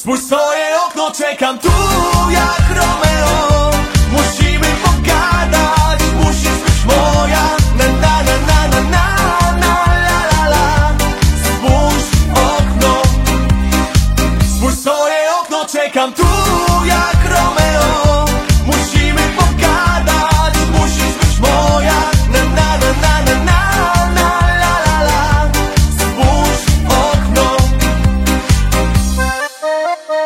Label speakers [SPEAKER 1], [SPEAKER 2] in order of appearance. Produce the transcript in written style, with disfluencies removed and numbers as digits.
[SPEAKER 1] Spójrz swoje okno, czekam tu jak Romeo. Musimy pogadać, musisz być moja. Na na na na na na na la la la. Spójrz w okno, spójrz swoje okno, czekam tu.